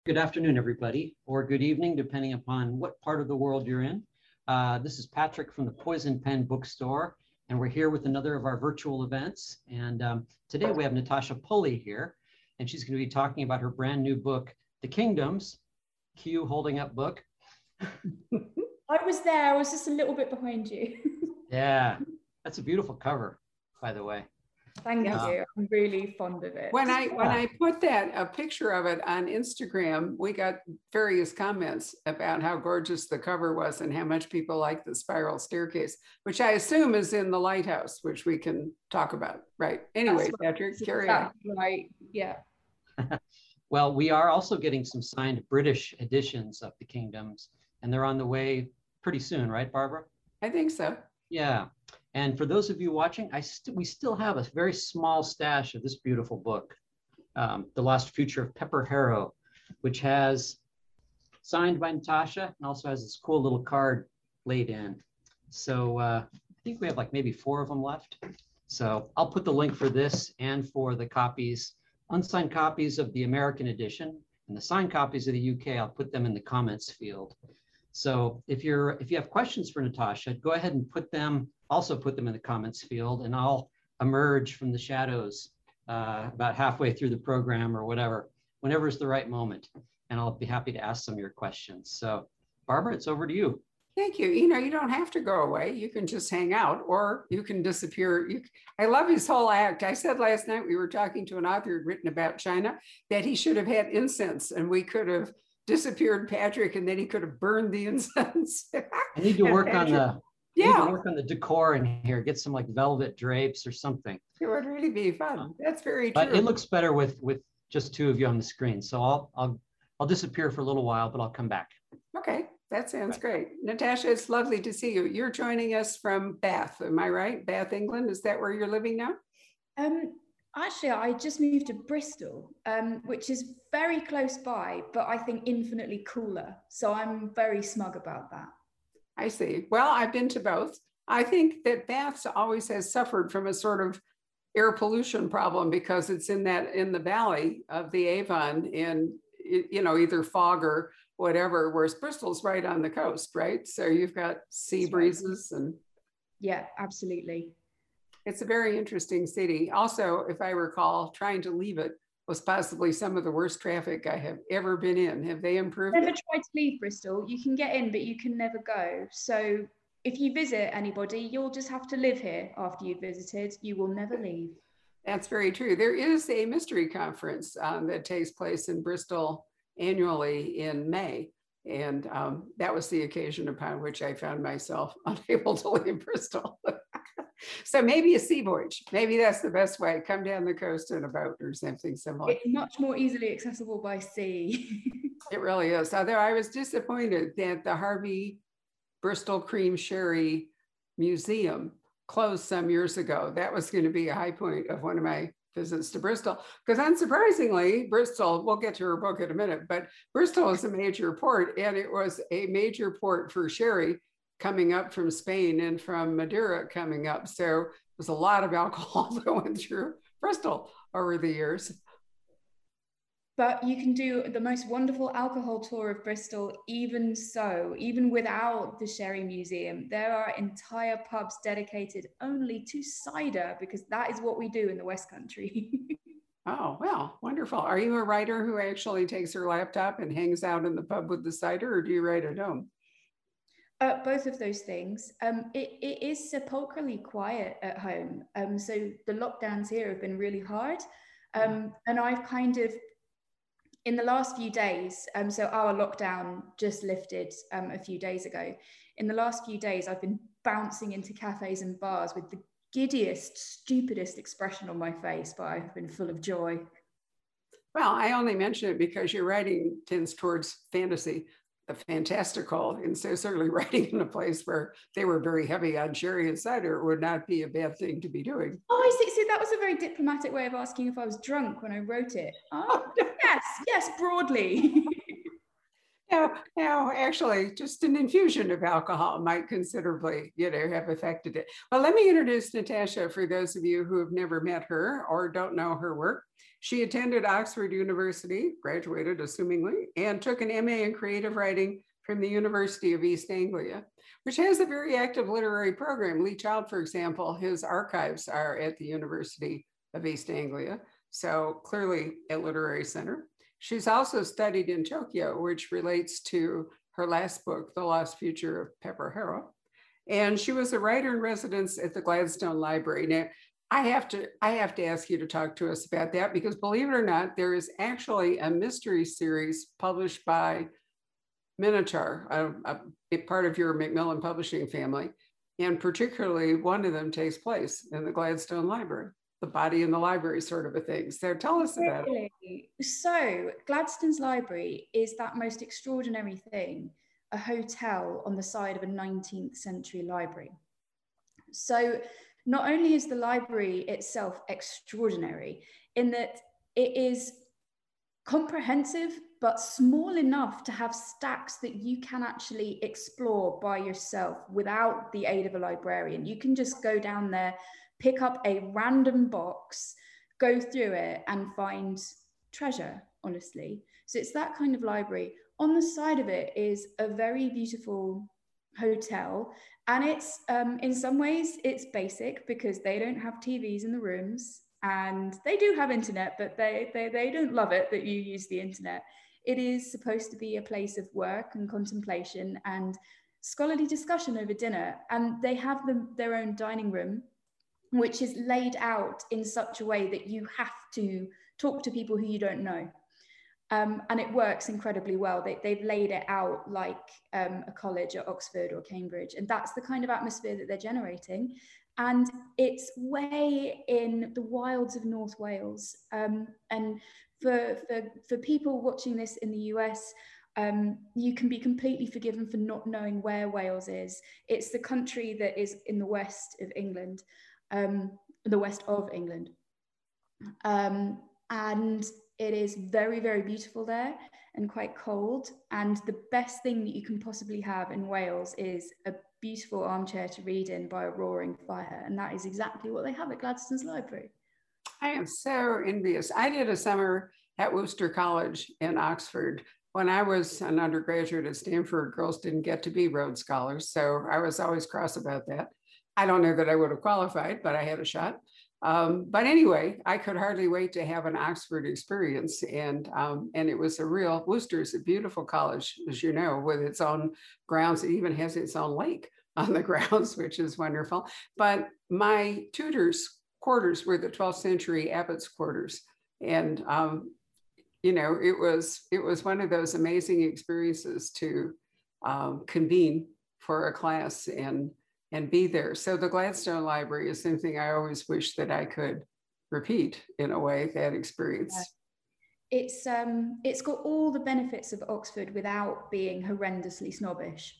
Good afternoon, everybody, or good evening, depending upon what part of the world you're in. This is Patrick from the Poison Pen Bookstore, and we're here with another of our virtual events. And today we have Natasha Pulley here, and she's going to be talking about her brand new book, The Kingdoms, Q holding up book. I was there, I was just a little bit behind you. Yeah, that's a beautiful cover, by the way. Thank you. I'm really fond of it. When I put a picture of it on Instagram, we got various comments about how gorgeous the cover was and how much people like the spiral staircase, which I assume is in the lighthouse, which we can talk about. Right. Anyway, right. Patrick, carry on. Right. Yeah. Well, we are also getting some signed British editions of The Kingdoms, and they're on the way pretty soon, right, Barbara? I think so. Yeah. And for those of you watching, we still have a very small stash of this beautiful book, The Lost Future of Pepper Harrow, which has signed by Natasha and also has this cool little card laid in. So I think we have like maybe 4 of them left. So I'll put the link for this and for the copies, unsigned copies of the American edition and the signed copies of the UK. I'll put them in the comments field. So if you have questions for Natasha, go ahead and also put them in the comments field, and I'll emerge from the shadows about halfway through the program or whenever is the right moment, and I'll be happy to ask some of your questions. So Barbara, it's over to you. Thank you. You don't have to go away. You can just hang out or you can disappear. I love his whole act. I said last night we were talking to an author who'd written about China that he should have had incense and we could have disappeared Patrick and then he could have burned the incense. I need to work on the decor in here, get some like velvet drapes or something. It would really be fun. That's very true. But it looks better with just 2 of you on the screen. So I'll disappear for a little while, but I'll come back. Okay, that sounds great. Natasha, it's lovely to see you. You're joining us from Bath, am I right? Bath, England, is that where you're living now? Actually, I just moved to Bristol, which is very close by, but I think infinitely cooler. So I'm very smug about that. I see. Well, I've been to both. I think that Bath always has suffered from a sort of air pollution problem because it's in the valley of the Avon and, either fog or whatever, whereas Bristol's right on the coast, right? So you've got sea breezes and. Yeah, absolutely. It's a very interesting city. Also, if I recall, trying to leave it was possibly some of the worst traffic I have ever been in. Have they improved? Never tried to leave Bristol. You can get in, but you can never go. So if you visit anybody, you'll just have to live here after you've visited. You will never leave. That's very true. There is a mystery conference that takes place in Bristol annually in May. And that was the occasion upon which I found myself unable to leave Bristol. So maybe a sea voyage. Maybe that's the best way. Come down the coast in a boat or something similar. It's much more easily accessible by sea. It really is. Although I was disappointed that the Harvey Bristol Cream Sherry Museum closed some years ago. That was going to be a high point of one of my visits to Bristol. Because unsurprisingly, Bristol, we'll get to her book in a minute, but Bristol is a major port and it was a major port for sherry coming up from Spain and from Madeira coming up. So there's a lot of alcohol going through Bristol over the years. But you can do the most wonderful alcohol tour of Bristol, even without the Sherry Museum. There are entire pubs dedicated only to cider because that is what we do in the West Country. Oh, well, wonderful. Are you a writer who actually takes her laptop and hangs out in the pub with the cider, or do you write at home? Both of those things. It is sepulchrally quiet at home. So the lockdowns here have been really hard. And I've kind of, in the last few days, so our lockdown just lifted a few days ago. In the last few days, I've been bouncing into cafes and bars with the giddiest, stupidest expression on my face, but I've been full of joy. Well, I only mention it because your writing tends towards fantasy, the fantastical, and so certainly writing in a place where they were very heavy on sherry and cider would not be a bad thing to be doing. Oh, I see. So that was a very diplomatic way of asking if I was drunk when I wrote it. Oh, yes, broadly. Now, actually, just an infusion of alcohol might considerably, have affected it. Well, let me introduce Natasha for those of you who have never met her or don't know her work. She attended Oxford University, graduated assumingly, and took an MA in creative writing from the University of East Anglia, which has a very active literary program. Lee Child, for example, his archives are at the University of East Anglia, so clearly a literary center. She's also studied in Tokyo, which relates to her last book, The Lost Future of Pepper Harrow. And she was a writer in residence at the Gladstone Library. Now, I have to ask you to talk to us about that, because believe it or not, there is actually a mystery series published by Minotaur, a part of your Macmillan Publishing family. And particularly one of them takes place in the Gladstone Library, the body in the library sort of a thing. So tell us about it. So Gladstone's Library is that most extraordinary thing, a hotel on the side of a 19th century library. So not only is the library itself extraordinary in that it is comprehensive, but small enough to have stacks that you can actually explore by yourself without the aid of a librarian. You can just go down there, pick up a random box, go through it and find treasure, honestly. So it's that kind of library. On the side of it is a very beautiful hotel. And it's, in some ways, it's basic because they don't have TVs in the rooms. And they do have internet, but they don't love it that you use the internet. It is supposed to be a place of work and contemplation and scholarly discussion over dinner. And they have their own dining room, which is laid out in such a way that you have to talk to people who you don't know. And it works incredibly well. They've laid it out like a college at Oxford or Cambridge. And that's the kind of atmosphere that they're generating. And it's way in the wilds of North Wales. And for people watching this in the US, you can be completely forgiven for not knowing where Wales is. It's the country that is in the west of England, the west of England. And it is very, very beautiful there and quite cold. And the best thing that you can possibly have in Wales is a beautiful armchair to read in by a roaring fire. And that is exactly what they have at Gladstone's Library. I am so envious. I did a summer at Worcester College in Oxford. When I was an undergraduate at Stanford, girls didn't get to be Rhodes Scholars. So I was always cross about that. I don't know that I would have qualified, but I had a shot. But anyway, I could hardly wait to have an Oxford experience. And it was a real, Worcester is a beautiful college, as you know, with its own grounds. It even has its own lake on the grounds, which is wonderful. But my tutors' quarters were the 12th century abbot's quarters. And, you know, it was one of those amazing experiences to convene for a class and be there. So the Gladstone Library is something I always wish that I could repeat in a way, that experience. It's got all the benefits of Oxford without being horrendously snobbish.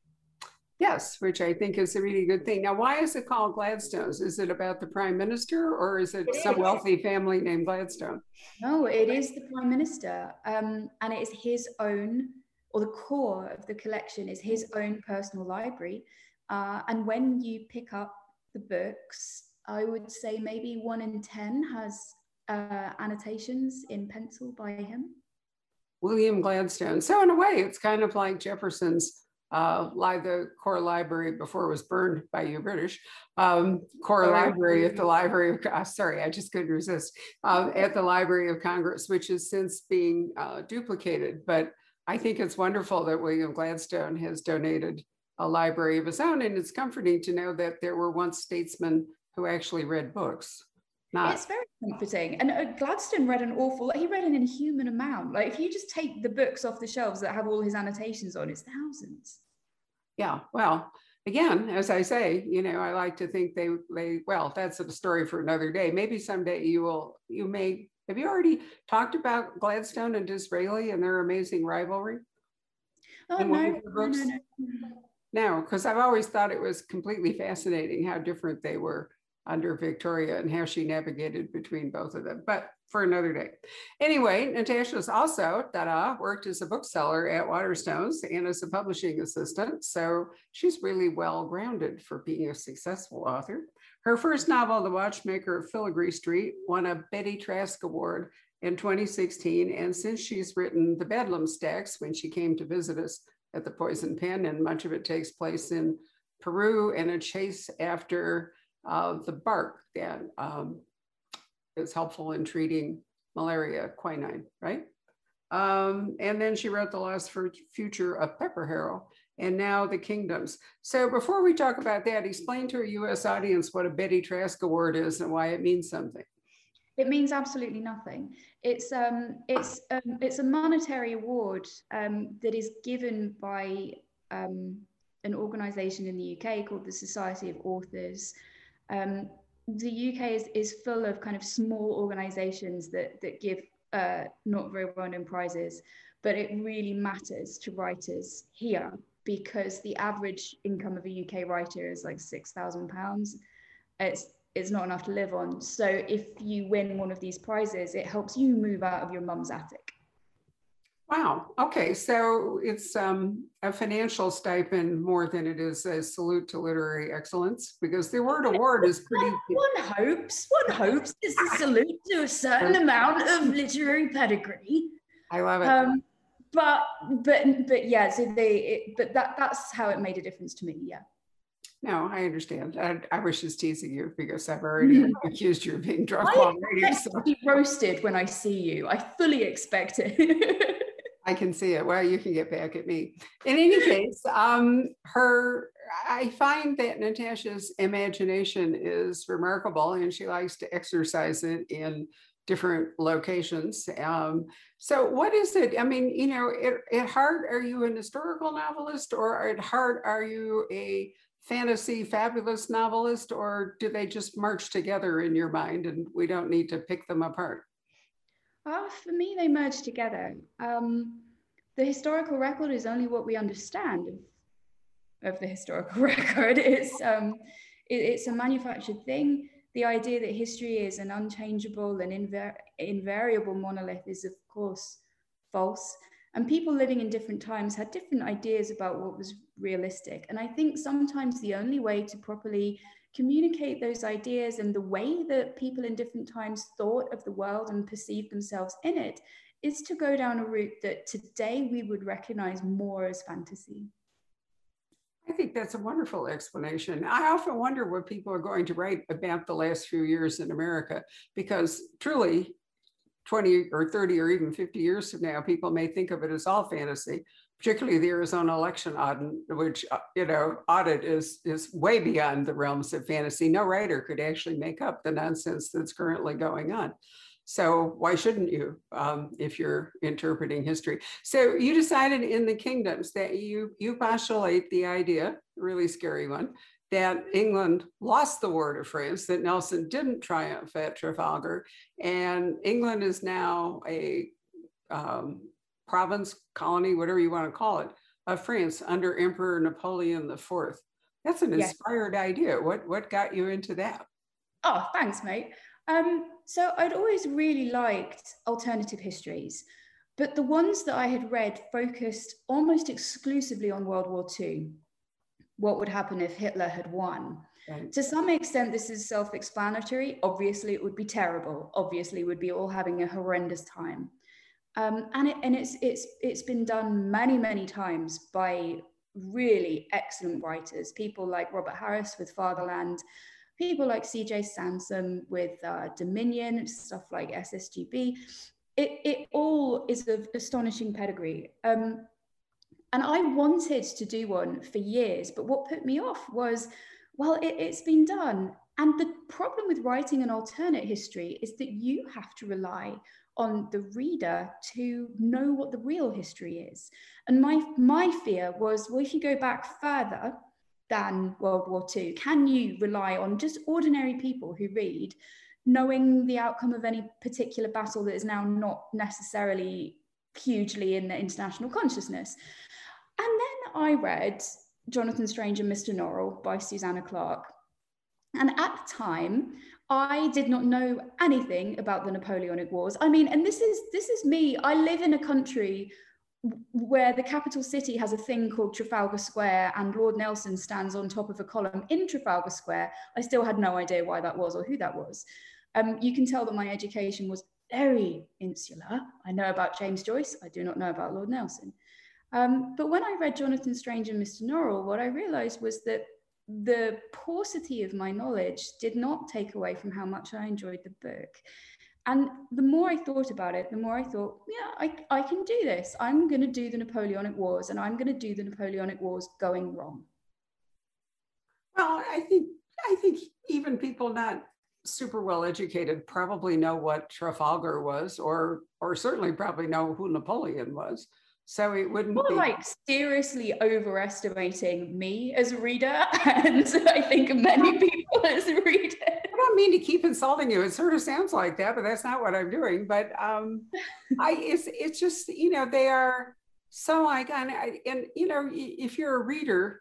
Yes, which I think is a really good thing. Now, why is it called Gladstone's? Is it about the Prime Minister, or is it some wealthy family named Gladstone? No, it is the Prime Minister. And it is his own, or the core of the collection is his own personal library. And when you pick up the books, I would say maybe 1 in 10 has annotations in pencil by him. William Gladstone. So in a way, it's kind of like Jefferson's the core library before it was burned by you British, core library at the Library of, sorry, I just couldn't resist, at the Library of Congress, which is since being duplicated. But I think it's wonderful that William Gladstone has donated a library of his own, and it's comforting to know that there were once statesmen who actually read books. It's very comforting. And Gladstone read he read an inhuman amount. Like if you just take the books off the shelves that have all his annotations on, it's thousands. Yeah, well, again, as I say, you know, I like to think they well, that's a story for another day. Maybe someday have you already talked about Gladstone and Disraeli and their amazing rivalry? Oh, no. No, because I've always thought it was completely fascinating how different they were under Victoria and how she navigated between both of them, but for another day. Anyway, Natasha's also, worked as a bookseller at Waterstones and as a publishing assistant. So she's really well-grounded for being a successful author. Her first novel, The Watchmaker of Filigree Street, won a Betty Trask Award in 2016. And since she's written The Bedlam Stacks, when she came to visit us at the Poison Pen, and much of it takes place in Peru, and a chase after the bark that is helpful in treating malaria, quinine, right? And then she wrote The Lost Future of Pepper Harrow, and now The Kingdoms. So before we talk about that, explain to a US audience what a Betty Trask Award is and why it means something. It means absolutely nothing. It's a monetary award that is given by an organization in the UK called the Society of Authors. The UK is full of kind of small organizations that give not very well-known prizes, but it really matters to writers here because the average income of a UK writer is like £6,000. It's not enough to live on. So if you win one of these prizes, it helps you move out of your mum's attic. Wow. Okay. So it's a financial stipend more than it is a salute to literary excellence, because the word award is pretty. One hopes it's a salute to a certain amount of literary pedigree. I love it. But yeah, so that's how it made a difference to me. Yeah. No, I understand. I was just teasing you because I've already accused you of being drunk while reading. I expect to be roasted when I see you. I fully expect it. I can see it. Well, you can get back at me. In any case, I find that Natasha's imagination is remarkable, and she likes to exercise it in different locations. So what is it? I mean, you know, at heart, are you an historical novelist, or at heart, are you a fantasy fabulous novelist, or do they just march together in your mind and we don't need to pick them apart? For me, they merge together. The historical record is only what we understand of the historical record. It's a manufactured thing. The idea that history is an unchangeable and invariable monolith is, of course, false. And people living in different times had different ideas about what was realistic. And I think sometimes the only way to properly communicate those ideas and the way that people in different times thought of the world and perceived themselves in it is to go down a route that today we would recognize more as fantasy. I think that's a wonderful explanation. I often wonder what people are going to write about the last few years in America, because truly 20 or 30 or even 50 years from now, people may think of it as all fantasy, particularly the Arizona election audit, which, audit is way beyond the realms of fantasy. No writer could actually make up the nonsense that's currently going on. So why shouldn't you, if you're interpreting history? So you decided in The Kingdoms that you postulate the idea, a really scary one, that England lost the war to France, that Nelson didn't triumph at Trafalgar, and England is now a province, colony, whatever you want to call it, of France under Emperor Napoleon IV. That's an inspired idea. What got you into that? Oh, thanks, mate. So I'd always really liked alternative histories, but the ones that I had read focused almost exclusively on World War II. What would happen if Hitler had won? Right. To some extent, this is self-explanatory. Obviously, it would be terrible. Obviously, we'd be all having a horrendous time. It's been done many, many times by really excellent writers, people like Robert Harris with Fatherland, people like C.J. Sansom with Dominion, stuff like SSGB. It all is of astonishing pedigree. And I wanted to do one for years, but what put me off was, well, it's been done. And the problem with writing an alternate history is that you have to rely on the reader to know what the real history is. And my fear was, well, if you go back further than World War II, can you rely on just ordinary people who read, knowing the outcome of any particular battle that is now not necessarily hugely in the international consciousness? And then I read Jonathan Strange and Mr. Norrell by Susanna Clarke. And at the time, I did not know anything about the Napoleonic Wars. I mean, and this is me. I live in a country where the capital city has a thing called Trafalgar Square and Lord Nelson stands on top of a column in Trafalgar Square, I still had no idea why that was or who that was. You can tell that my education was very insular. I know about James Joyce, I do not know about Lord Nelson. But when I read Jonathan Strange and Mr. Norrell, what I realized was that the paucity of my knowledge did not take away from how much I enjoyed the book. And the more I thought about it, the more I thought, yeah, I can do this. I'm going to do the Napoleonic Wars, and I'm going to do the Napoleonic Wars going wrong. Well, I think even people not super well educated probably know what Trafalgar was, or certainly probably know who Napoleon was. So it wouldn't be like seriously overestimating me as a reader, and I think many people as readers. I don't mean to keep insulting you. It sort of sounds like that, but that's not what I'm doing. But it's just, you know, they are so iconic. And you know, if you're a reader,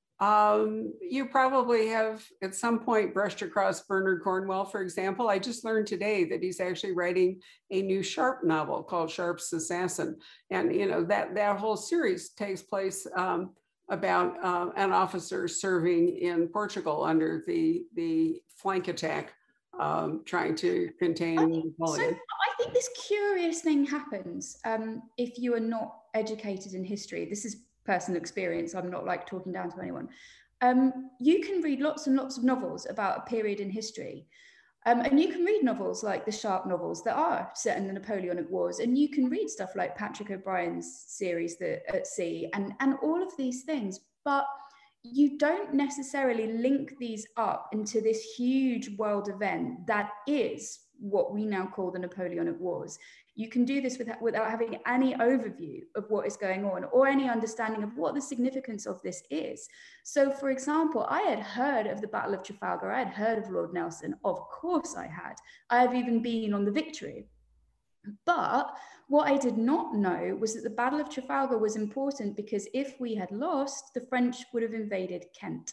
you probably have at some point brushed across Bernard Cornwell, for example. I just learned today that he's actually writing a new Sharpe novel called Sharpe's Assassin. And, you know, that whole series takes place about an officer serving in Portugal under the flank attack, trying to contain Napoleon. So I think this curious thing happens if you are not educated in history. This is personal experience. I'm not like talking down to anyone. You can read lots and lots of novels about a period in history. And you can read novels like the Sharpe novels that are set in the Napoleonic Wars. And you can read stuff like Patrick O'Brien's series, At Sea, and all of these things. But you don't necessarily link these up into this huge world event that is what we now call the Napoleonic Wars. You can do this without having any overview of what is going on or any understanding of what the significance of this is. So, for example, I had heard of the Battle of Trafalgar. I had heard of Lord Nelson. Of course I had. I have even been on the Victory. But what I did not know was that the Battle of Trafalgar was important because if we had lost, the French would have invaded Kent.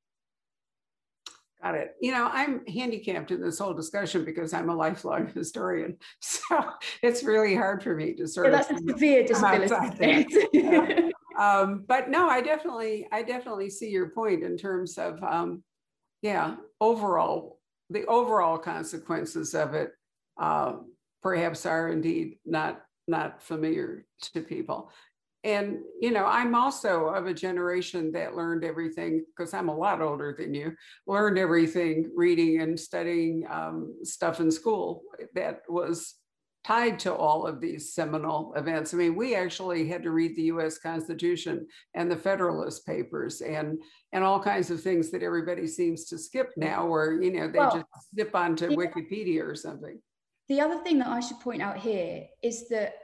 Got it. You know, I'm handicapped in this whole discussion because I'm a lifelong historian. So it's really hard for me to sort of. That's a severe disability. But no, I definitely see your point in terms of, the overall consequences of it perhaps are indeed not familiar to people. And, you know, I'm also of a generation that learned everything, because I'm a lot older than you, learned everything reading and studying stuff in school that was tied to all of these seminal events. I mean, we actually had to read the US Constitution and the Federalist Papers and all kinds of things that everybody seems to skip now, where, you know, they just zip onto Wikipedia or something. The other thing that I should point out here is that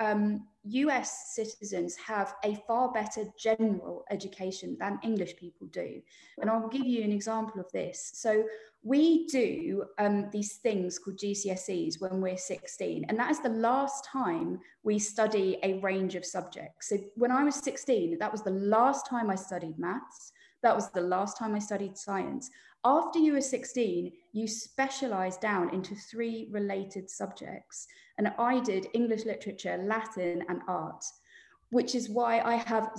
US citizens have a far better general education than English people do. And I'll give you an example of this. So we do these things called GCSEs when we're 16, and that is the last time we study a range of subjects. So when I was 16, that was the last time I studied maths. That was the last time I studied science. After you were 16, you specialize down into 3 related subjects. And I did English literature, Latin, and art, which is why I have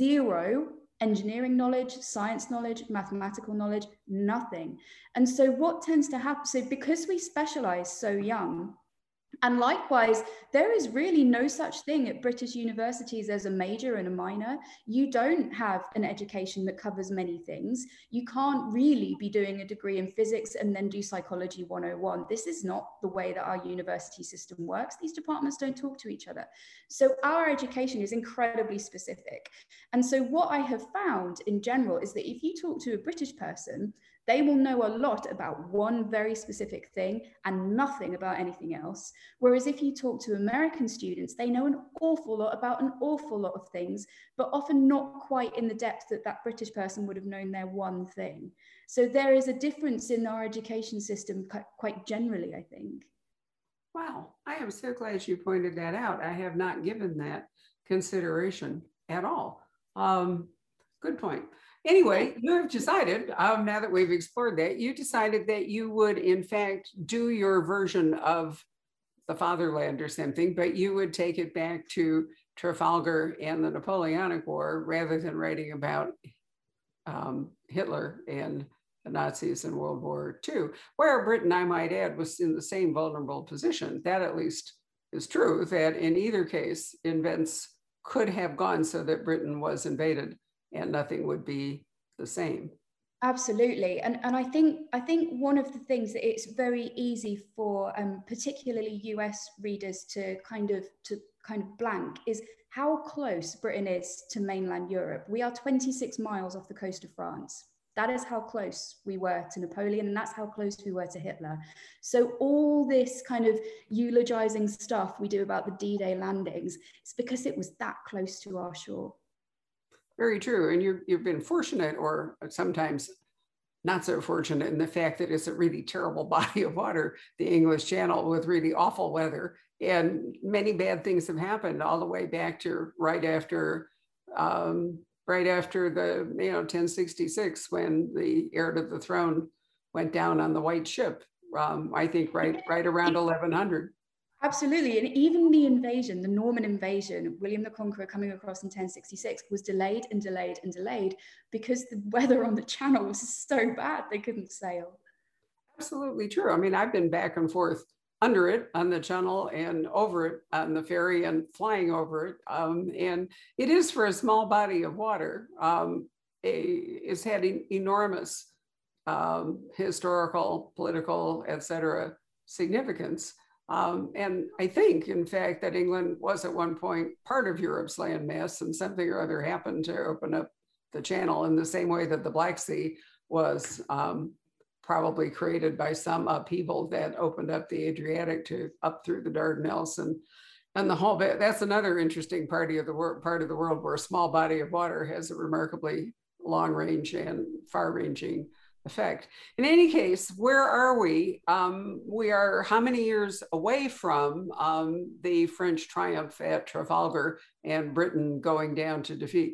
0 engineering knowledge, science knowledge, mathematical knowledge, nothing. And so what tends to happen, so because we specialize so young, and likewise, there is really no such thing at British universities as a major and a minor. You don't have an education that covers many things. You can't really be doing a degree in physics and then do psychology 101. This is not the way that our university system works. These departments don't talk to each other. So our education is incredibly specific. And so what I have found in general is that if you talk to a British person, they will know a lot about one very specific thing and nothing about anything else. Whereas if you talk to American students, they know an awful lot about an awful lot of things, but often not quite in the depth that that British person would have known their one thing. So there is a difference in our education system quite generally, I think. Wow, I am so glad you pointed that out. I have not given that consideration at all. Good point. Anyway, you have decided, now that we've explored that, you decided that you would, in fact, do your version of the fatherland or something, but you would take it back to Trafalgar and the Napoleonic War rather than writing about Hitler and the Nazis in World War II, where Britain, I might add, was in the same vulnerable position. That at least is true, that in either case, events could have gone so that Britain was invaded and nothing would be the same. Absolutely, and I think one of the things that it's very easy for particularly US readers to kind of blank is how close Britain is to mainland Europe. We are 26 miles off the coast of France. That is how close we were to Napoleon, and that's how close we were to Hitler. So all this kind of eulogizing stuff we do about the D-Day landings, it's because it was that close to our shore. Very true. And you've been fortunate, or sometimes not so fortunate, in the fact that it's a really terrible body of water, the English Channel, with really awful weather. And many bad things have happened all the way back to right after the 1066, when the heir to the throne went down on the White Ship. I think right around 1100. Absolutely, and even the invasion, the Norman invasion, William the Conqueror coming across in 1066, was delayed and delayed and delayed because the weather on the Channel was so bad they couldn't sail. Absolutely true. I mean, I've been back and forth under it on the Channel and over it on the ferry and flying over it. And it is, for a small body of water, it's had enormous historical, political, et cetera, significance. And I think, in fact, that England was at one point part of Europe's landmass, and something or other happened to open up the Channel in the same way that the Black Sea was probably created by some upheaval that opened up the Adriatic to up through the Dardanelles and the whole bit. That's another interesting part of the world where a small body of water has a remarkably long range and far ranging effect. In any case, where are we? We are how many years away from the French triumph at Trafalgar and Britain going down to defeat?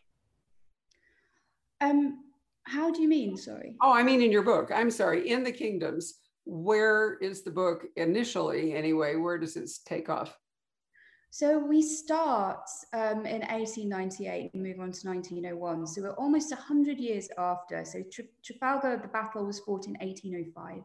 How do you mean, sorry? Oh, I mean in your book. I'm sorry, in the kingdoms. Where is the book initially, anyway? Where does it take off? So we start in 1898 and move on to 1901. So we're almost 100 years after. So Trafalgar, the battle was fought in 1805.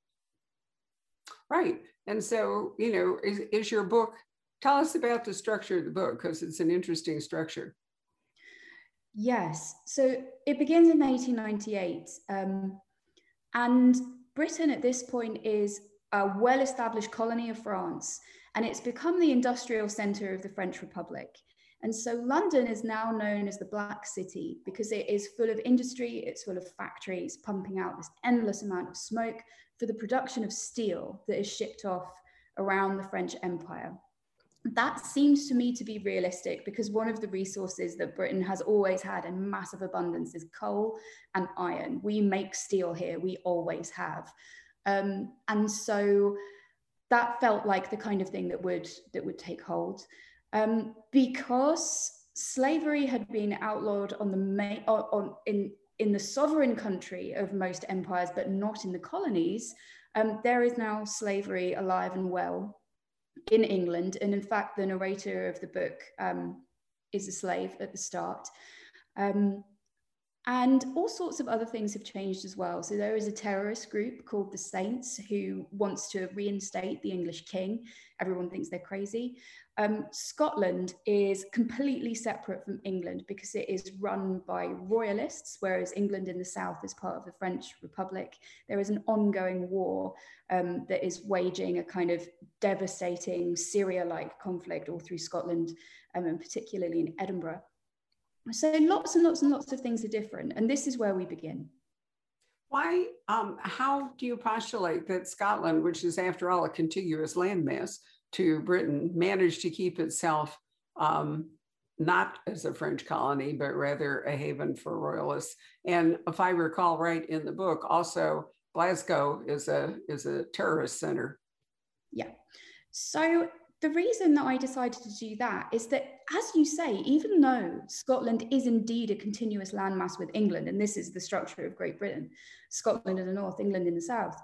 Right. And so, is your book, tell us about the structure of the book, because it's an interesting structure. Yes. So it begins in 1898. And Britain at this point is a well-established colony of France, and it's become the industrial center of the French Republic. And so London is now known as the Black City because it is full of industry, it's full of factories pumping out this endless amount of smoke for the production of steel that is shipped off around the French Empire. That seems to me to be realistic because one of the resources that Britain has always had in massive abundance is coal and iron. We make steel here, we always have. And so that felt like the kind of thing that would take hold. Because slavery had been outlawed on in the sovereign country of most empires, but not in the colonies, there is now slavery alive and well in England. And in fact, the narrator of the book is a slave at the start. And all sorts of other things have changed as well. So there is a terrorist group called the Saints who wants to reinstate the English king. Everyone thinks they're crazy. Scotland is completely separate from England because it is run by royalists, whereas England in the south is part of the French Republic. There is an ongoing war that is waging a kind of devastating Syria-like conflict all through Scotland, and particularly in Edinburgh. So lots and lots and lots of things are different. And this is where we begin. Why, how do you postulate that Scotland, which is after all a contiguous landmass to Britain, managed to keep itself not as a French colony, but rather a haven for royalists? And if I recall right in the book, also Glasgow is a terrorist center. Yeah. So the reason that I decided to do that is that, as you say, even though Scotland is indeed a continuous landmass with England, and this is the structure of Great Britain, Scotland in the north, England in the south,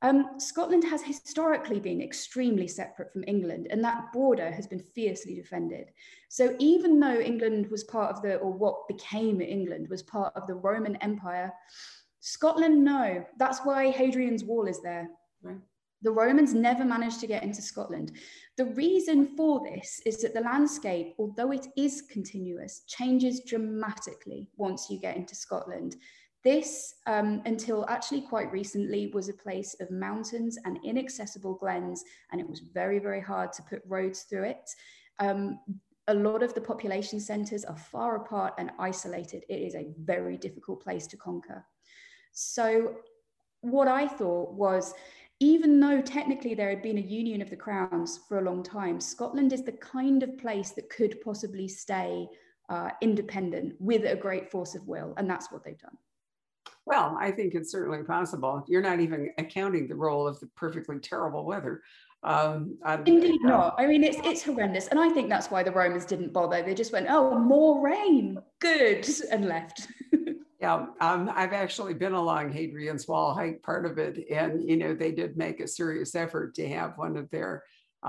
Scotland has historically been extremely separate from England, and that border has been fiercely defended. So even though England was part of the, or what became England was part of the Roman Empire, Scotland, no. That's why Hadrian's Wall is there. Right. The Romans never managed to get into Scotland. The reason for this is that the landscape, although it is continuous, changes dramatically once you get into Scotland. This, until actually quite recently, was a place of mountains and inaccessible glens, and it was very, very hard to put roads through it. A lot of the population centres are far apart and isolated. It is a very difficult place to conquer. So what I thought was, even though technically there had been a union of the crowns for a long time, Scotland is the kind of place that could possibly stay independent with a great force of will, and that's what they've done. Well, I think it's certainly possible. You're not even accounting the role of the perfectly terrible weather. Indeed not. I mean, it's horrendous. And I think that's why the Romans didn't bother. They just went, oh, more rain, good, and left. Yeah, I've actually been along Hadrian's Wall, hiked part of it. And, you know, they did make a serious effort to have one of their,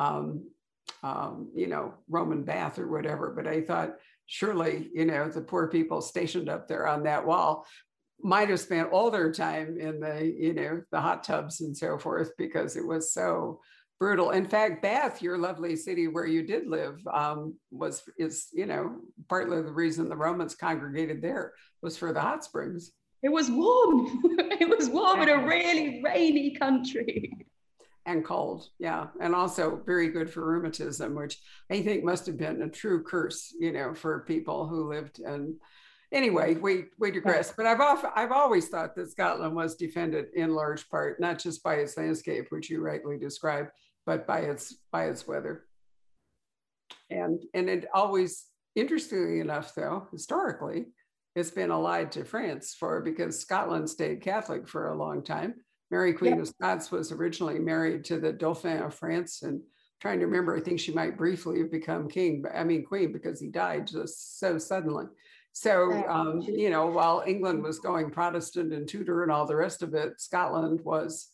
you know, Roman bath or whatever. But I thought, surely, you know, the poor people stationed up there on that wall might have spent all their time in the, you know, the hot tubs and so forth, because it was so brutal. In fact, Bath, your lovely city where you did live, is, you know, partly the reason the Romans congregated there was for the hot springs. It was warm. It was warm in a really rainy country. And cold, yeah. And also very good for rheumatism, which I think must have been a true curse, you know, for people who lived in. Anyway, we digress. But I've always thought that Scotland was defended in large part, not just by its landscape, which you rightly described, but by its weather. And it always, interestingly enough, though, historically, it's been allied to France because Scotland stayed Catholic for a long time. Mary Queen of Scots was originally married to the Dauphin of France, and trying to remember, I think she might briefly have become queen, because he died just so suddenly. So, you know, while England was going Protestant and Tudor and all the rest of it, Scotland was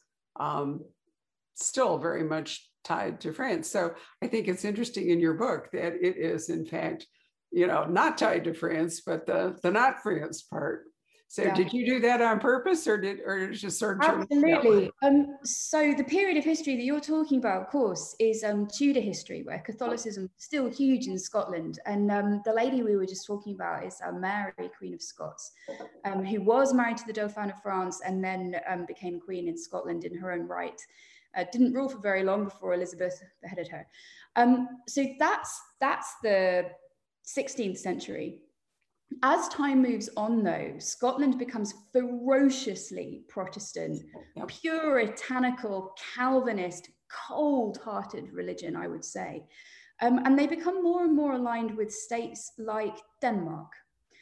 still very much tied to France. So I think it's interesting in your book that it is, in fact, you know, not tied to France, but the not France part. So did you do that on purpose, or did it just sort of? Absolutely. So the period of history that you're talking about, of course, is Tudor history, where Catholicism is still huge in Scotland. And the lady we were just talking about is Mary, Queen of Scots, who was married to the Dauphin of France and then became queen in Scotland in her own right. Didn't rule for very long before Elizabeth beheaded her. So that's the 16th century. As time moves on, though, Scotland becomes ferociously Protestant, puritanical, Calvinist, cold-hearted religion, I would say. And they become more and more aligned with states like Denmark.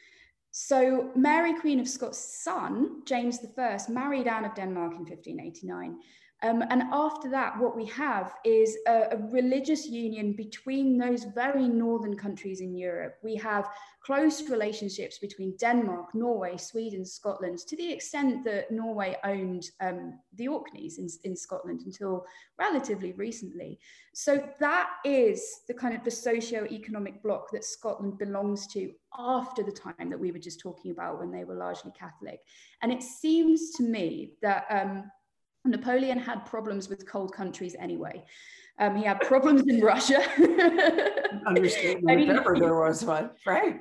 So Mary, Queen of Scots' son, James I, married Anne of Denmark in 1589. And after that, what we have is a religious union between those very northern countries in Europe. We have close relationships between Denmark, Norway, Sweden, Scotland, to the extent that Norway owned the Orkneys in Scotland until relatively recently. So that is the kind of the socio-economic bloc that Scotland belongs to after the time that we were just talking about, when they were largely Catholic. And it seems to me that Napoleon had problems with cold countries anyway. He had problems in Russia. Understatement if ever there was one, right?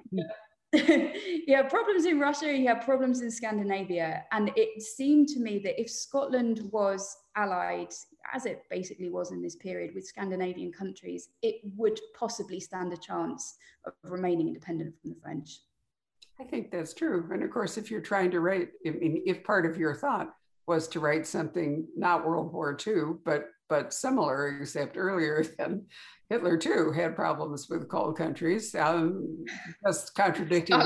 He had problems in Russia, he had problems in Scandinavia. And it seemed to me that if Scotland was allied, as it basically was in this period, with Scandinavian countries, it would possibly stand a chance of remaining independent from the French. I think that's true. And of course, if you're trying to write, if part of your thought was to write something not World War II, but similar, except earlier than Hitler too had problems with cold countries. Just contradicting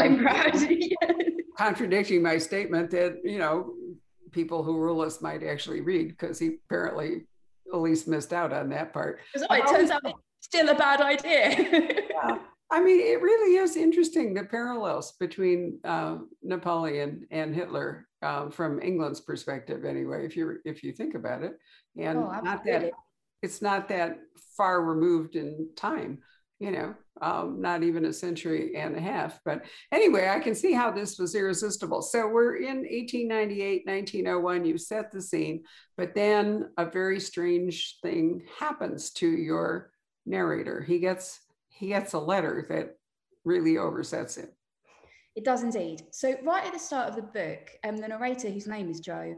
my statement that, you know, people who rule us might actually read, because he apparently at least missed out on that part. It turns out it's still a bad idea. Yeah. I mean, it really is interesting, the parallels between Napoleon and Hitler from England's perspective, anyway, if you think about it, and Oh, absolutely. it's not that far removed in time, you know, not even a century and a half. But anyway, I can see how this was irresistible. So we're in 1898, 1901. You set the scene, but then a very strange thing happens to your narrator. He gets a letter that really oversets him. It does indeed. So right at the start of the book, the narrator, whose name is Joe,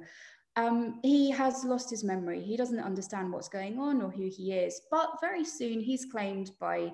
he has lost his memory. He doesn't understand what's going on or who he is, but very soon he's claimed by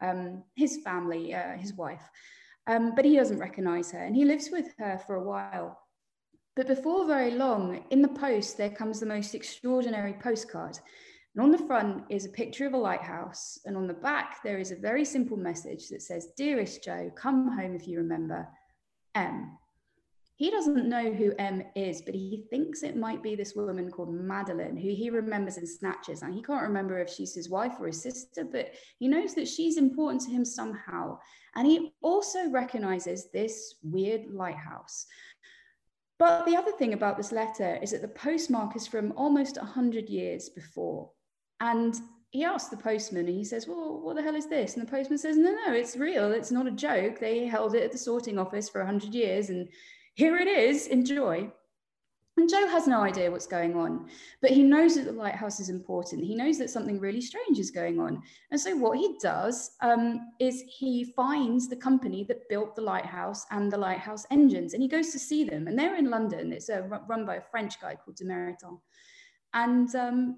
his family, his wife, but he doesn't recognize her, and he lives with her for a while. But before very long, in the post, there comes the most extraordinary postcard. And on the front is a picture of a lighthouse. And on the back, there is a very simple message that says, "Dearest Joe, come home if you remember, M." He doesn't know who M is, but he thinks it might be this woman called Madeline, who he remembers in snatches. And he can't remember if she's his wife or his sister, but he knows that she's important to him somehow. And he also recognizes this weird lighthouse. But the other thing about this letter is that the postmark is from almost 100 years before. And he asks the postman, and he says, "Well, what the hell is this?" And the postman says, no, it's real. It's not a joke. They held it at the sorting office for 100 years, and here it is, enjoy. And Joe has no idea what's going on, but he knows that the lighthouse is important. He knows that something really strange is going on. And so what he does is he finds the company that built the lighthouse and the lighthouse engines, and he goes to see them. And they're in London. It's run by a French guy called de Meriton. And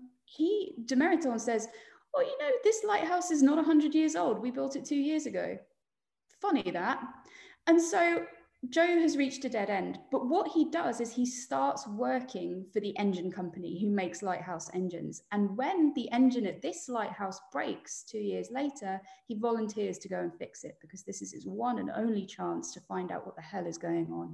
de Meriton says, "Oh, you know, this lighthouse is not 100 years old. We built it 2 years ago." Funny that. And so Joe has reached a dead end, but what he does is he starts working for the engine company who makes lighthouse engines. And when the engine at this lighthouse breaks 2 years later, he volunteers to go and fix it, because this is his one and only chance to find out what the hell is going on.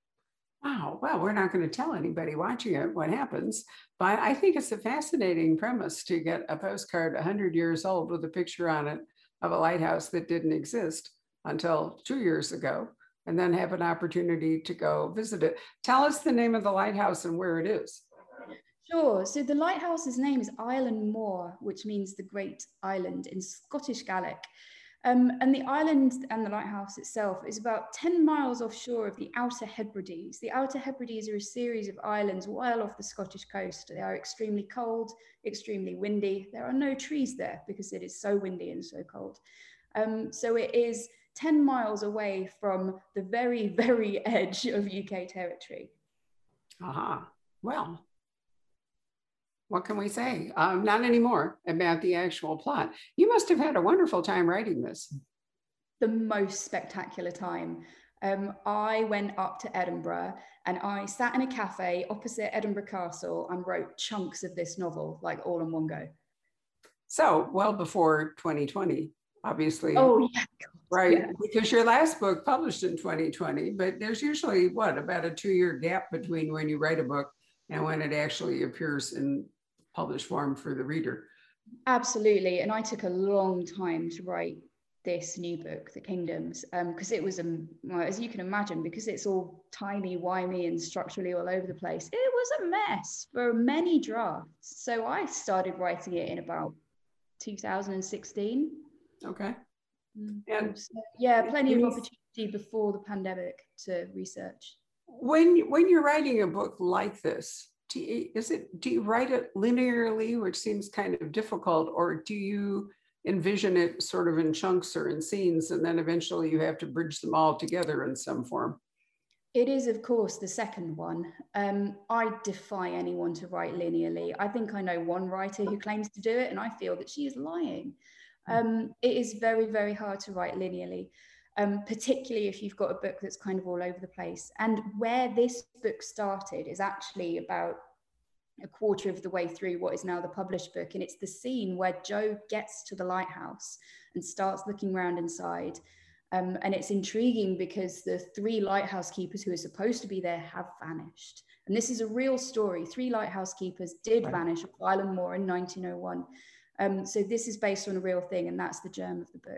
Wow. Well, we're not going to tell anybody watching it what happens, but I think it's a fascinating premise to get a postcard 100 years old with a picture on it of a lighthouse that didn't exist until 2 years ago, and then have an opportunity to go visit it. Tell us the name of the lighthouse and where it is. Sure. So the lighthouse's name is Island Moor, which means the Great Island in Scottish Gaelic. And the island and the lighthouse itself is about 10 miles offshore of the Outer Hebrides. The Outer Hebrides are a series of islands well off the Scottish coast. They are extremely cold, extremely windy. There are no trees there because it is so windy and so cold. So it is 10 miles away from the very, very edge of UK territory. Aha. Well, what can we say? Not anymore about the actual plot. You must have had a wonderful time writing this. The most spectacular time. I went up to Edinburgh and I sat in a cafe opposite Edinburgh Castle and wrote chunks of this novel, like all in one go. So well before 2020, obviously. Oh, yeah. Right, yeah. Because your last book published in 2020, but there's usually what, about a 2-year gap between when you write a book and when it actually appears in published form for the reader. Absolutely. And I took a long time to write this new book, The Kingdoms, because it was, well, as you can imagine, because it's all timey-wimey and structurally all over the place, it was a mess for many drafts. So I started writing it in about 2016. Okay. And so, yeah, plenty of opportunity before the pandemic to research. When you're writing a book like this, do you write it linearly, which seems kind of difficult, or do you envision it sort of in chunks or in scenes, and then eventually you have to bridge them all together in some form? It is, of course, the second one. I defy anyone to write linearly. I think I know one writer who claims to do it, and I feel that she is lying. It is very, very hard to write linearly, particularly if you've got a book that's kind of all over the place. And where this book started is actually about a quarter of the way through what is now the published book. And it's the scene where Joe gets to the lighthouse and starts looking around inside. And it's intriguing because the 3 lighthouse keepers who are supposed to be there have vanished. And this is a real story. 3 lighthouse keepers did vanish off Island Moor in 1901. So this is based on a real thing, and that's the germ of the book.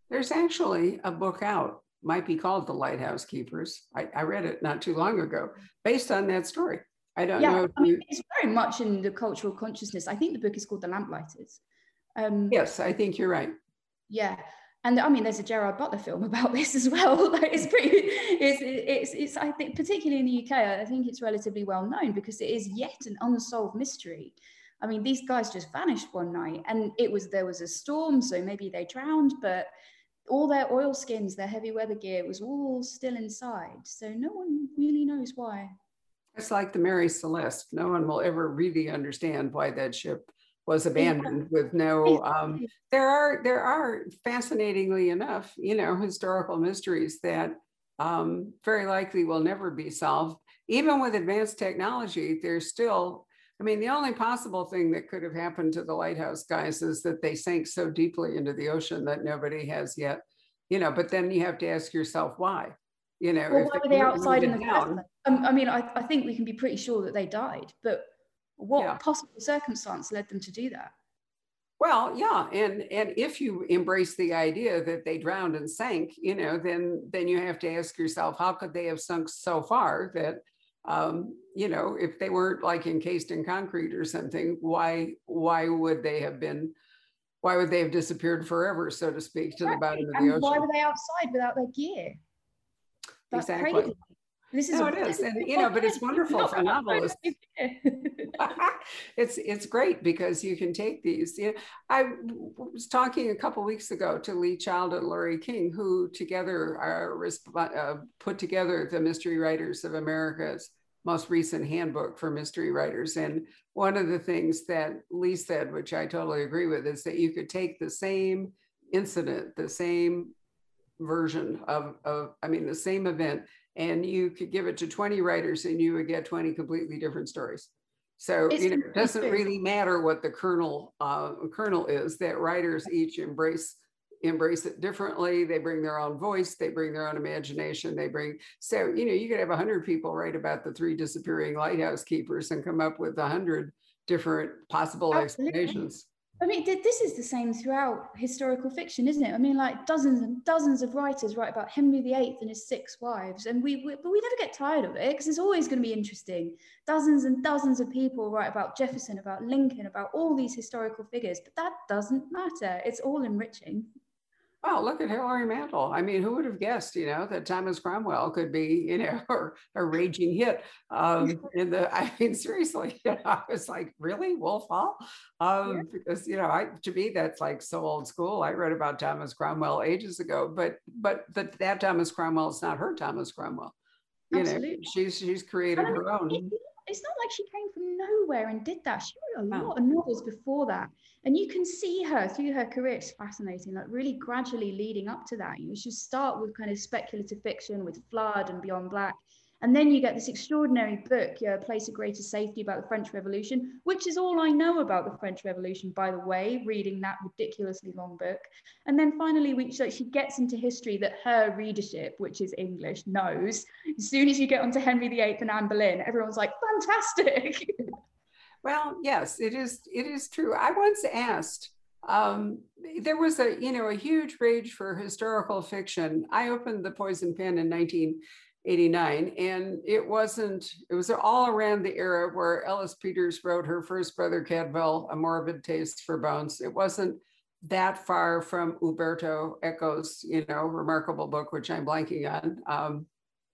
There's actually a book out, might be called The Lighthouse Keepers. I read it not too long ago, based on that story. I don't know if it's very much in the cultural consciousness. I think the book is called The Lamplighters. Yes, I think you're right. Yeah. And I mean, there's a Gerard Butler film about this as well. Like, it's pretty, it's, I think, particularly in the UK, I think it's relatively well known because it is yet an unsolved mystery. I mean, these guys just vanished one night, and there was a storm, so maybe they drowned, but all their oilskins, their heavy weather gear was all still inside. So no one really knows why. It's like the Mary Celeste. No one will ever really understand why that ship was abandoned with no, there are fascinatingly enough, historical mysteries that very likely will never be solved. Even with advanced technology, there's still, I mean, the only possible thing that could have happened to the lighthouse guys is that they sank so deeply into the ocean that nobody has yet, but then you have to ask yourself why. Well, why were they outside in the first place? I mean, I think we can be pretty sure that they died, but what possible circumstance led them to do that? Well, yeah, and if you embrace the idea that they drowned and sank, then you have to ask yourself, how could they have sunk so far that, if they weren't like encased in concrete or something, why would they have disappeared forever, so to speak, to the bottom of the ocean? Why were they outside without their gear? That's exactly. Crazy. This is it is, and but it's wonderful for novelists. It's great because you can take these. I was talking a couple of weeks ago to Lee Child and Laurie King, who together put together the Mystery Writers of America's most recent handbook for mystery writers. And one of the things that Lee said, which I totally agree with, is that you could take the same incident, the same version of the same event, and you could give it to 20 writers and you would get 20 completely different stories. So it doesn't really matter what the kernel is, that writers each embrace it differently. They bring their own voice, they bring their own imagination, you could have 100 people write about the 3 disappearing lighthouse keepers and come up with 100 different possible explanations. I mean, this is the same throughout historical fiction, isn't it? I mean, like dozens and dozens of writers write about Henry VIII and his 6 wives, and but we never get tired of it because it's always going to be interesting. Dozens and dozens of people write about Jefferson, about Lincoln, about all these historical figures, but that doesn't matter. It's all enriching. Well, look at Hilary Mantel. I mean, who would have guessed, that Thomas Cromwell could be, a raging hit seriously, I was like, really, Wolf Hall? Because, to me, that's like so old school. I read about Thomas Cromwell ages ago, but that Thomas Cromwell is not her Thomas Cromwell. Absolutely. She's created her own. It's not like she came from nowhere and did that. She wrote a lot of novels before that. And you can see her through her career. It's fascinating, like really gradually leading up to that. She start with kind of speculative fiction with Flood and Beyond Black. And then you get this extraordinary book, A Place of Greater Safety, about the French Revolution, which is all I know about the French Revolution, by the way, reading that ridiculously long book. And then finally, she gets into history that her readership, which is English, knows. As soon as you get onto Henry VIII and Anne Boleyn, everyone's like, fantastic. Well, yes, it is true. I once asked, there was a huge rage for historical fiction. I opened the Poison Pen in 1989, and it was all around the era where Ellis Peters wrote her first Brother Cadwell, A Morbid Taste for Bones. It wasn't that far from Umberto Eco's, remarkable book, which I'm blanking on.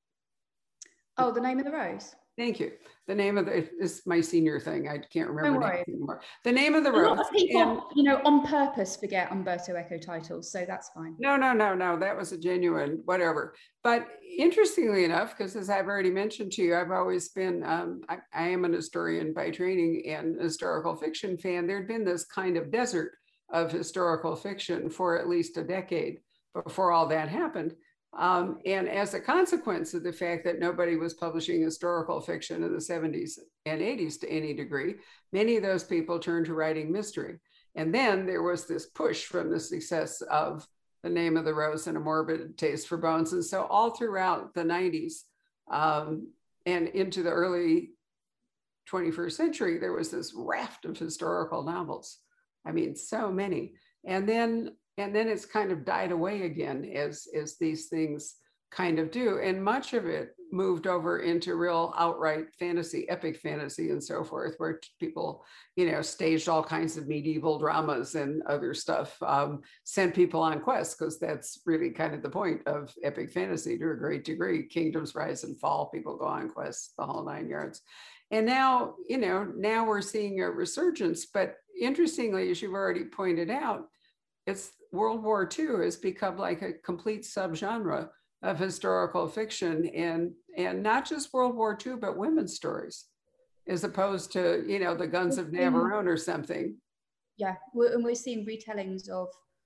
The Name of the Rose. Thank you. The name of it's my senior thing. I can't remember names anymore. The Name of the Rose. A lot of people, on purpose forget Umberto Eco titles, so that's fine. No. That was a genuine whatever. But interestingly enough, because as I've already mentioned to you, I've always been, I am an historian by training and a historical fiction fan. There'd been this kind of desert of historical fiction for at least a decade before all that happened. And as a consequence of the fact that nobody was publishing historical fiction in the 70s and 80s to any degree, many of those people turned to writing mystery. And then there was this push from the success of The Name of the Rose and A Morbid Taste for Bones. And so all throughout the 90s and into the early 21st century, there was this raft of historical novels. I mean, so many. And then and then it's kind of died away again as these things kind of do. And much of it moved over into real outright fantasy, epic fantasy and so forth, where people, staged all kinds of medieval dramas and other stuff, sent people on quests, because that's really kind of the point of epic fantasy to a great degree. Kingdoms rise and fall, people go on quests, the whole 9 yards. And now, now we're seeing a resurgence. But interestingly, as you've already pointed out, it's World War II has become like a complete subgenre of historical fiction, and not just World War II, but women's stories, as opposed to, the Guns of Navarone or something. Yeah, we're seeing retellings of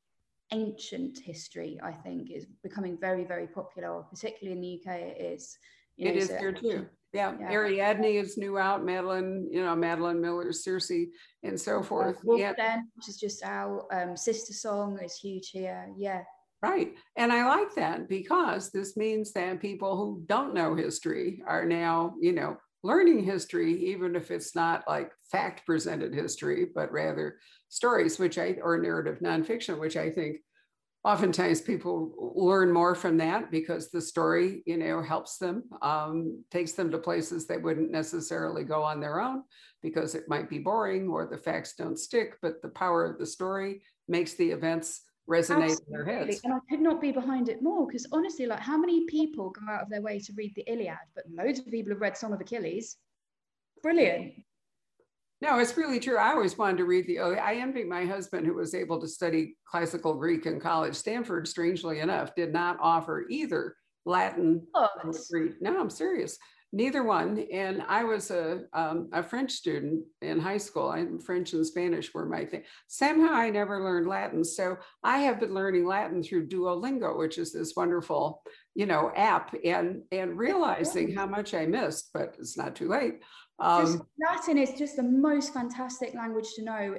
ancient history, I think, is becoming very, very popular, particularly in the UK it is. It is here too. Yeah. Ariadne is new out, Madeline, Madeline Miller, Circe, and so forth. Wolfden, which is just out. Sister Song is huge here. Yeah. Right. And I like that, because this means that people who don't know history are now, learning history, even if it's not like fact presented history, but rather stories, or narrative nonfiction, which I think oftentimes people learn more from that, because the story, helps them, takes them to places they wouldn't necessarily go on their own, because it might be boring or the facts don't stick, but the power of the story makes the events resonate in their heads. And I could not be behind it more, because honestly, like, how many people go out of their way to read the Iliad? But loads of people have read Song of Achilles. Brilliant. No, it's really true. I always wanted to read the Iliad. I envy my husband, who was able to study classical Greek in college. Stanford, strangely enough, did not offer either Latin or Greek. No, I'm serious. Neither one. And I was a French student in high school. French and Spanish were my thing. Somehow I never learned Latin. So I have been learning Latin through Duolingo, which is this wonderful, app, and realizing how much I missed, but it's not too late. Latin is just the most fantastic language to know.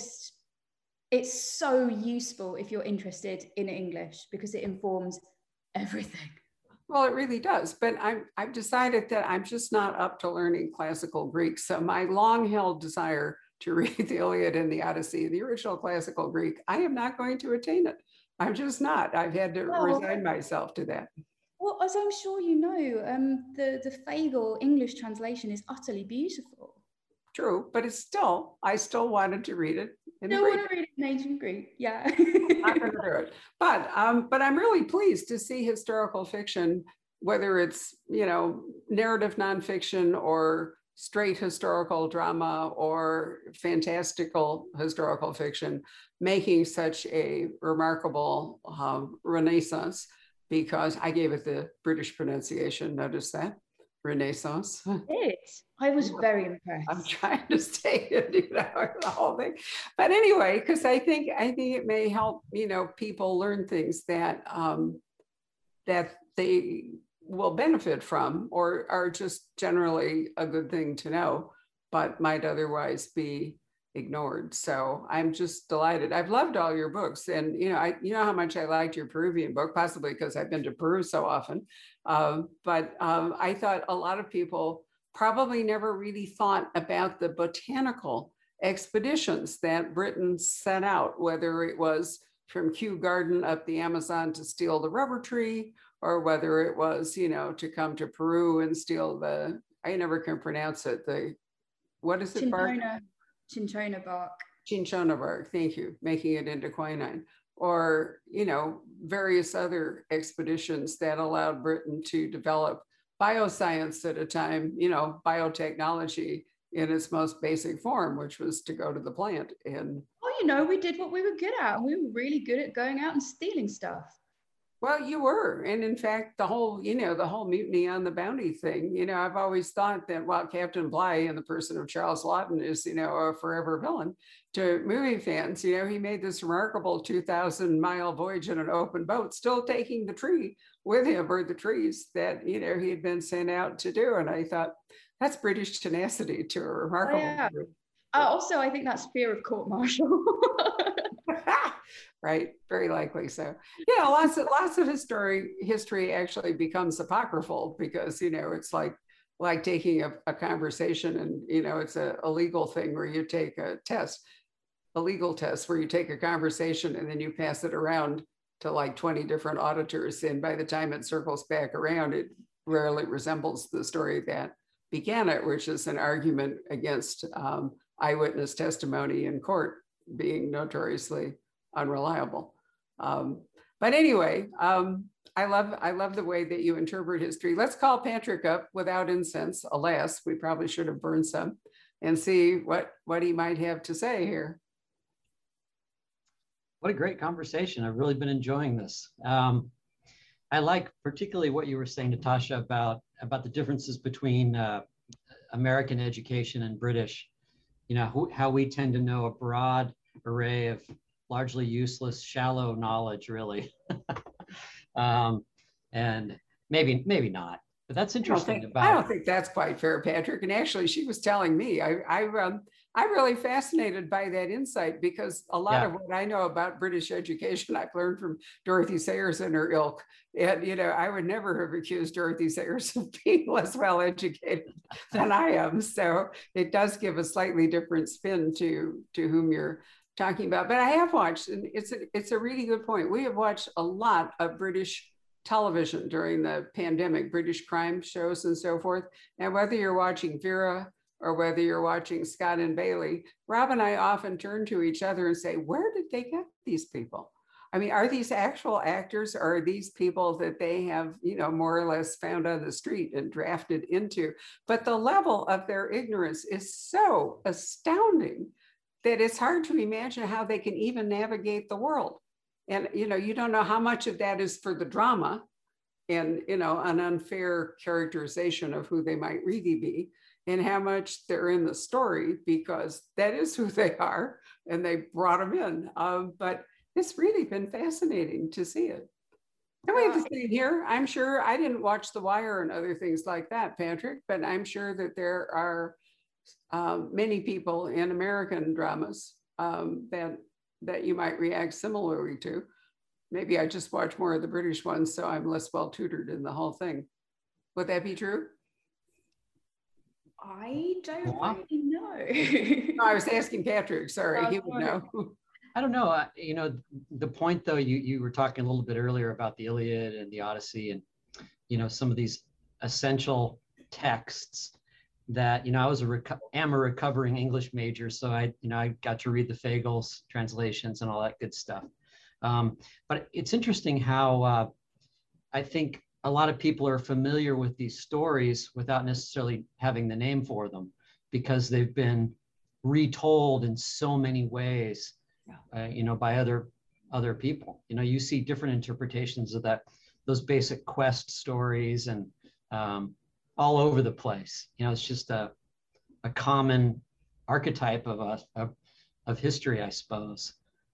It's so useful if you're interested in English, because it informs everything. Well, it really does. But I've decided that I'm just not up to learning classical Greek. So my long-held desire to read the Iliad and the Odyssey, the original classical Greek, I am not going to attain it. I'm just not. I've had to resign myself to that. Well, as I'm sure you know, the Fagel English translation is utterly beautiful. True, but I still wanted to read it. Still want to read it in ancient Greek, yeah. Not going to do it. But I'm really pleased to see historical fiction, whether it's, narrative nonfiction or straight historical drama or fantastical historical fiction, making such a remarkable renaissance, because I gave it the British pronunciation. Notice that? Renaissance. I was very impressed. I'm trying to stay in, the whole thing. But anyway, because I think it may help, people learn things that that they will benefit from, or are just generally a good thing to know, but might otherwise be ignored. So I'm just delighted. I've loved all your books, and you know how much I liked your Peruvian book, possibly because I've been to Peru so often. But I thought a lot of people probably never really thought about the botanical expeditions that Britain sent out, whether it was from Kew Garden up the Amazon to steal the rubber tree, or whether it was, to come to Peru and steal I never can pronounce it, what is it? Cinchona bark. Cinchona bark, thank you, making it into quinine. Or, various other expeditions that allowed Britain to develop bioscience at a time, biotechnology in its most basic form, which was to go to the plant. And we did what we were good at. We were really good at going out and stealing stuff. Well, you were. And in fact, the whole mutiny on the Bounty thing, I've always thought that while Captain Bligh, in the person of Charles Laughton, is, a forever villain to movie fans, he made this remarkable 2,000-mile voyage in an open boat, still taking the tree with him, or the trees that, he had been sent out to do. And I thought, that's British tenacity to a remarkable degree. Also, I think that's fear of court-martial. Right, very likely so. Lots of history actually becomes apocryphal, because it's like taking a conversation, and it's a legal thing where you take a test. a legal test where you take a conversation and then you pass it around to like 20 different auditors. And by the time it circles back around, it rarely resembles the story that began it, which is an argument against eyewitness testimony in court being notoriously unreliable. But anyway, I love the way that you interpret history. Let's call Patrick up without incense. Alas, we probably should have burned some, and see what he might have to say here. What a great conversation. I've really been enjoying this. I like particularly what you were saying, Natasha, about the differences between American education and British. You know, how we tend to know a broad array of largely useless, shallow knowledge, really. And maybe not, but that's interesting. I don't think that's quite fair, Patrick. And actually, she was telling me, I'm really fascinated by that insight, because a lot of what I know about British education, I've learned from Dorothy Sayers and her ilk. And, you know, I would never have accused Dorothy Sayers of being less well educated than I am. So it does give a slightly different spin to whom you're talking about. But I have watched, and it's a really good point. We have watched a lot of British television during the pandemic, British crime shows and so forth. And whether you're watching Vera or whether you're watching Scott and Bailey, Rob and I often turn to each other and say, where did they get these people? I mean, are these actual actors, or are these people that they have, you know, more or less found on the street and drafted into? But the level of their ignorance is so astounding that it's hard to imagine how they can even navigate the world. And, you know, you don't know how much of that is for the drama and, you know, an unfair characterization of who they might really be, and how much they're in the story because that is who they are and they brought them in. But it's really been fascinating to see it. And we have the same here. I'm sure I didn't watch The Wire and other things like that, Patrick, but I'm sure that there are many people in American dramas that you might react similarly to. Maybe I just watch more of the British ones, so I'm less well tutored in the whole thing. Would that be true? I don't really know. No, I was asking Patrick, sorry, he would know. I don't know. You know, the point though, you were talking a little bit earlier about the Iliad and the Odyssey, and, you know, some of these essential texts that, you know, I was am a recovering English major, so I got to read the Fagles translations and all that good stuff. But it's interesting how I think a lot of people are familiar with these stories without necessarily having the name for them, because they've been retold in so many ways, you know, by other people. You know, you see different interpretations of those basic quest stories, and all over the place. You know, it's just a common archetype of history, I suppose.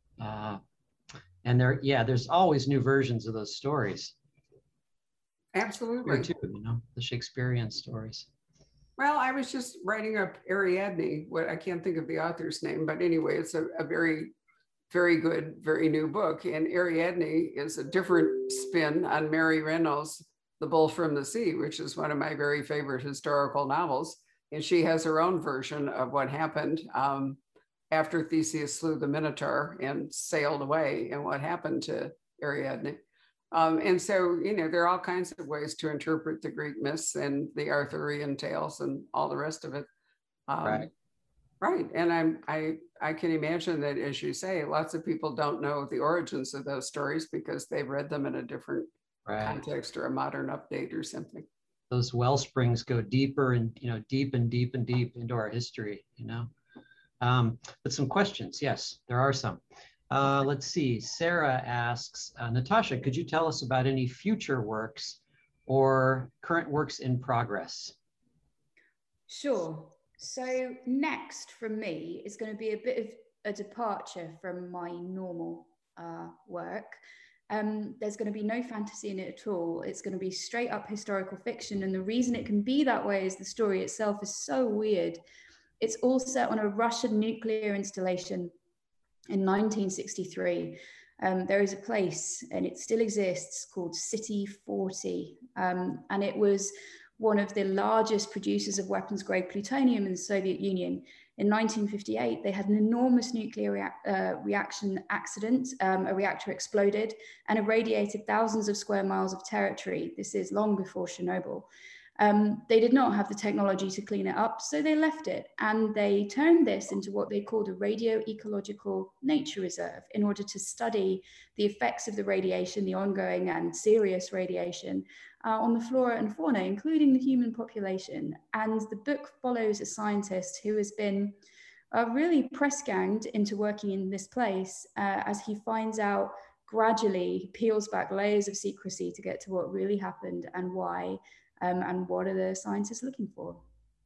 And there's always new versions of those stories. Absolutely. Too, you know, the Shakespearean stories. Well, I was just writing up Ariadne. I can't think of the author's name, but anyway, it's a very, very good, very new book. And Ariadne is a different spin on Mary Renault's The Bull from the Sea, which is one of my very favorite historical novels. And she has her own version of what happened after Theseus slew the Minotaur and sailed away, and what happened to Ariadne. And so, you know, there are all kinds of ways to interpret the Greek myths and the Arthurian tales and all the rest of it. Right. And I can imagine that, as you say, lots of people don't know the origins of those stories because they've read them in a different context or a modern update or something. Those well springs go deeper and, you know, deep and deep and deep into our history, you know. But some questions, yes, there are some. Let's see, Sarah asks, Natasha, could you tell us about any future works or current works in progress? Sure. So next from me is going to be a bit of a departure from my normal work. There's going to be no fantasy in it at all. It's going to be straight up historical fiction. And the reason it can be that way is the story itself is so weird. It's all set on a Russian nuclear installation in 1963. There is a place, and it still exists, called City 40. And it was one of the largest producers of weapons-grade plutonium in the Soviet Union. In 1958, they had an enormous nuclear reaction accident. A reactor exploded and irradiated thousands of square miles of territory. This is long before Chernobyl. They did not have the technology to clean it up, so they left it. And they turned this into what they called a radio-ecological nature reserve in order to study the effects of the radiation, the ongoing and serious radiation, on the flora and fauna, including the human population. And the book follows a scientist who has been really press-ganged into working in this place as he finds out gradually, peels back layers of secrecy to get to what really happened and why, and what are the scientists looking for.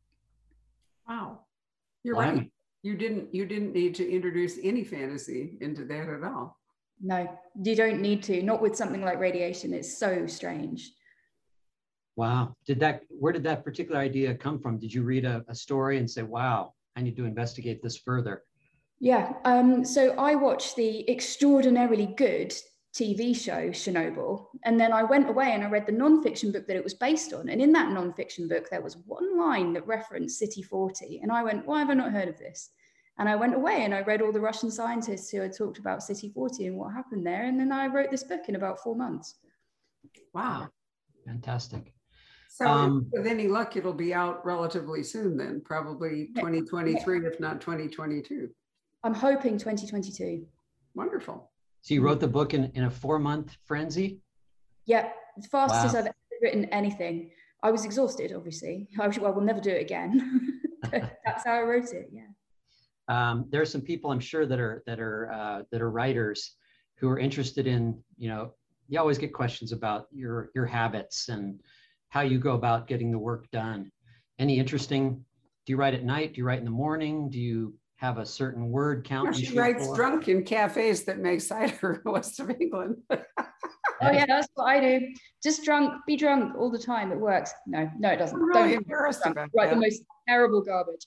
Wow, you're right. You didn't need to introduce any fantasy into that at all. No, you don't need to, not with something like radiation. It's so strange. Wow. Where did that particular idea come from? Did you read a story and say, wow, I need to investigate this further? Yeah. So I watched the extraordinarily good TV show Chernobyl, and then I went away and I read the non-fiction book that it was based on. And in that non-fiction book, there was one line that referenced City 40. And I went, why have I not heard of this? And I went away and I read all the Russian scientists who had talked about City 40 and what happened there. And then I wrote this book in about 4 months. Wow. Fantastic. So with any luck, it'll be out relatively soon then, probably 2023, if not 2022. I'm hoping 2022. Wonderful. So you wrote the book in a 4-month frenzy? Yeah, the fastest I've ever written anything. I was exhausted, obviously. I will never do it again. That's how I wrote it, yeah. There are some people I'm sure that are writers who are interested in, you always get questions about your habits and how you go about getting the work done. Any interesting, do you write at night? Do you write in the morning? Do you have a certain word count? She writes drunk in cafes that make cider in the west of England. Oh yeah, that's what I do. Just be drunk all the time. It works. No, it doesn't. I'm really embarrassed about Write that. the most terrible garbage.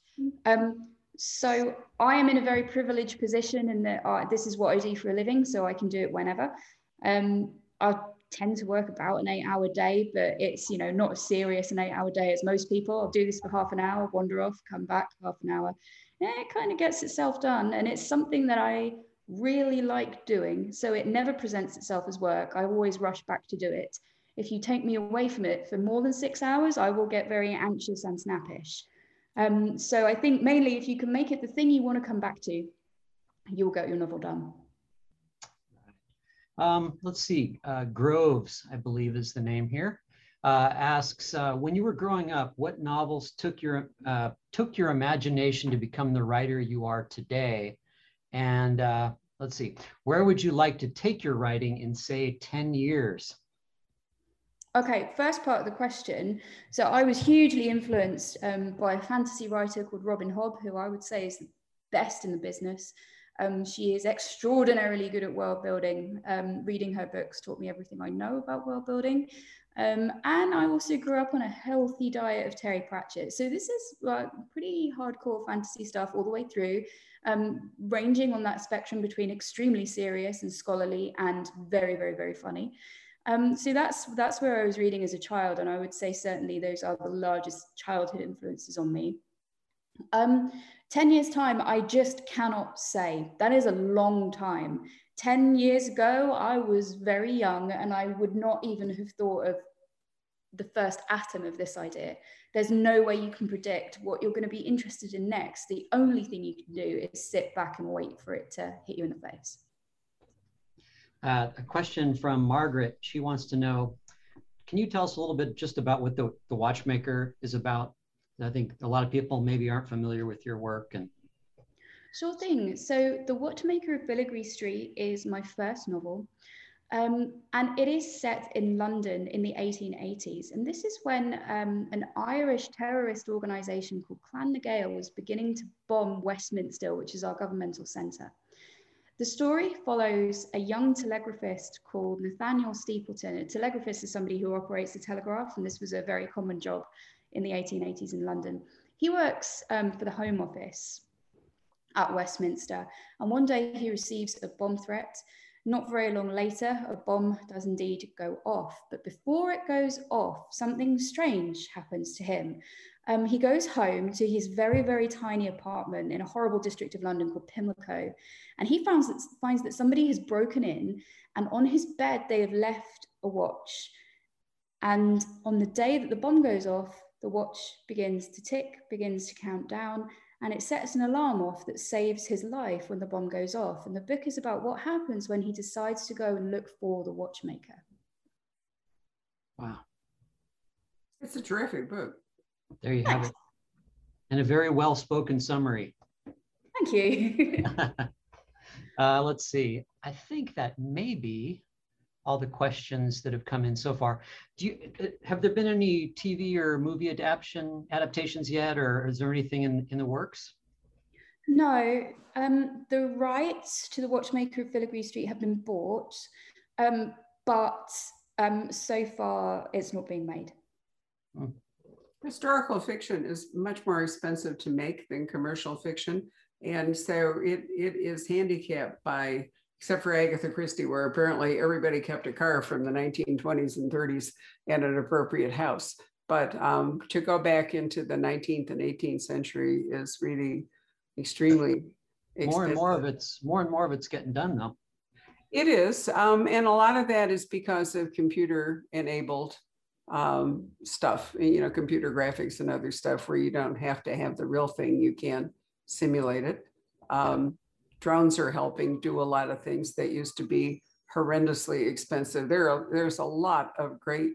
So I am in a very privileged position in that this is what I do for a living, so I can do it whenever. I tend to work about an 8-hour day, but it's not as serious an 8-hour day as most people. I'll do this for half an hour, wander off, come back, half an hour. It kind of gets itself done, and it's something that I really like doing, so it never presents itself as work. I always rush back to do it. If you take me away from it for more than 6 hours, I will get very anxious and snappish. So I think mainly if you can make it the thing you want to come back to, you'll get your novel done. Let's see, Groves, I believe is the name here, asks, when you were growing up, what novels took your imagination to become the writer you are today? And let's see, where would you like to take your writing in, say, 10 years? Okay, first part of the question. So I was hugely influenced by a fantasy writer called Robin Hobb, who I would say is the best in the business. She is extraordinarily good at world building. Reading her books taught me everything I know about world building. And I also grew up on a healthy diet of Terry Pratchett. So this is pretty hardcore fantasy stuff all the way through, ranging on that spectrum between extremely serious and scholarly and very, very, very funny. So that's where I was reading as a child. And I would say certainly those are the largest childhood influences on me. 10 years time, I just cannot say. That is a long time. 10 years ago, I was very young and I would not even have thought of the first atom of this idea. There's no way you can predict what you're going to be interested in next. The only thing you can do is sit back and wait for it to hit you in the face. A question from Margaret. She wants to know, can you tell us a little bit just about what the Watchmaker is about? I think a lot of people maybe aren't familiar with your work. Sure thing. So The Watchmaker of Filigree Street is my first novel. And it is set in London in the 1880s. And this is when an Irish terrorist organization called Clan na Gael was beginning to bomb Westminster, which is our governmental center. The story follows a young telegraphist called Nathaniel Steepleton. A telegraphist is somebody who operates the telegraph, and this was a very common job in the 1880s in London. He works for the Home Office at Westminster, and one day he receives a bomb threat. Not very long later, a bomb does indeed go off. But before it goes off, something strange happens to him. He goes home to his very, very tiny apartment in a horrible district of London called Pimlico. And he finds that somebody has broken in, and on his bed, they have left a watch. And on the day that the bomb goes off, the watch begins to tick, begins to count down, and it sets an alarm off that saves his life when the bomb goes off. And the book is about what happens when he decides to go and look for the watchmaker. Wow. It's a terrific book. There you have it. And a very well-spoken summary. Thank you. Let's see. I think that may be all the questions that have come in so far. Have there been any TV or movie adaptations yet, or is there anything in the works? No, the rights to The Watchmaker of Filigree Street have been bought, but so far it's not being made. Historical fiction is much more expensive to make than commercial fiction. And so it is handicapped by, except for Agatha Christie, where apparently everybody kept a car from the 1920s and 30s and an appropriate house. But to go back into the 19th and 18th century is really extremely expensive. More and more of it's getting done though. It is, and a lot of that is because of computer-enabled stuff, computer graphics and other stuff where you don't have to have the real thing, you can simulate it. Drones are helping do a lot of things that used to be horrendously expensive. There's a lot of great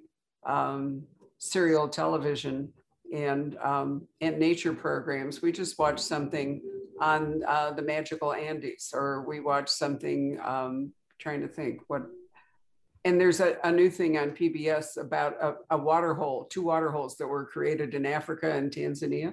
serial television and nature programs. We just watched something on the Magical Andes, or we watched something, trying to think what, and there's a new thing on PBS about a water hole, 2 water holes that were created in Africa and Tanzania.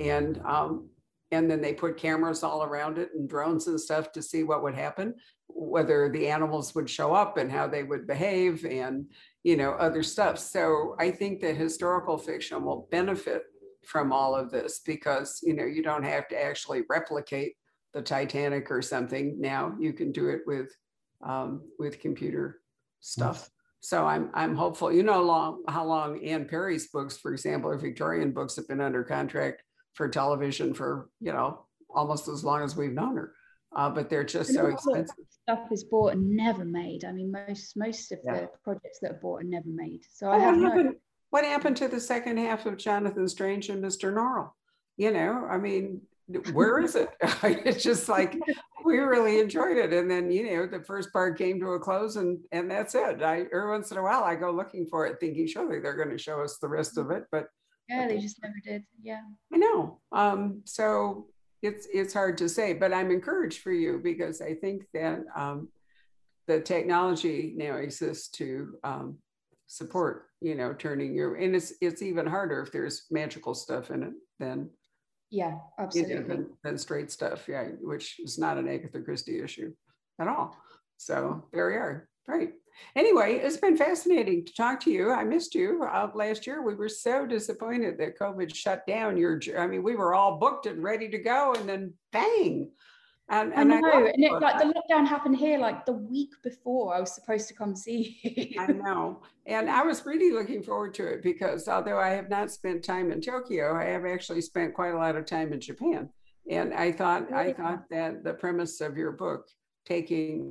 And then they put cameras all around it and drones and stuff to see what would happen, whether the animals would show up and how they would behave and, other stuff. So I think that historical fiction will benefit from all of this because, you don't have to actually replicate the Titanic or something. Now you can do it with computer stuff. So I'm hopeful. How long Anne Perry's books, for example, or Victorian books have been under contract for television for, almost as long as we've known her. But they're just so expensive. Stuff is bought and never made. I mean, most of the projects that are bought are never made. So what happened to the second half of Jonathan Strange and Mr. Norrell? I mean, where is it? It's just like, we really enjoyed it. And then, the first part came to a close and that's it. Every once in a while I go looking for it thinking, surely they're going to show us the rest of it. But they just never did. Yeah. I know. So it's hard to say, but I'm encouraged for you because I think that the technology now exists to support, turning and it's even harder if there's magical stuff in it than absolutely than straight stuff, which is not an Agatha Christie issue at all. So there we are. Right. Anyway, it's been fascinating to talk to you. I missed you last year. We were so disappointed that COVID shut down we were all booked and ready to go, and then bang. And I know, like the lockdown happened here like the week before I was supposed to come see you. I know, and I was really looking forward to it because although I have not spent time in Tokyo, I have actually spent quite a lot of time in Japan, and I thought that the premise of your book, taking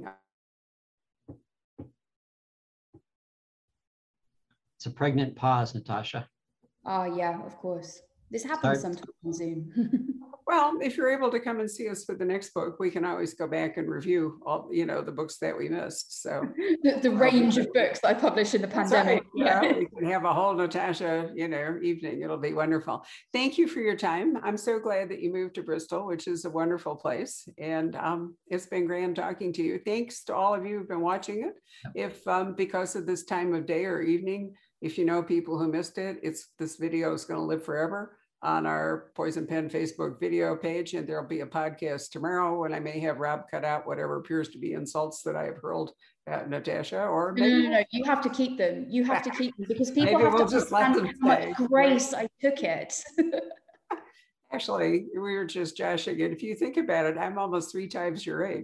It's a pregnant pause, Natasha. Oh, yeah, of course. This happens sometimes on Zoom. Well, if you're able to come and see us for the next book, we can always go back and review all, the books that we missed. So the range of books that I published in the pandemic. Right. We can have a whole Natasha, evening. It'll be wonderful. Thank you for your time. I'm so glad that you moved to Bristol, which is a wonderful place. And it's been grand talking to you. Thanks to all of you who've been watching it. If because of this time of day or evening, if you know people who missed it, this video is going to live forever on our Poison Pen Facebook video page, and there'll be a podcast tomorrow when I may have Rob cut out whatever appears to be insults that I have hurled at Natasha. Or maybe no, you have to keep them. You have to keep them because people have to understand how much grace I took it. Actually, we were just joshing, and if you think about it, I'm almost 3 times your age.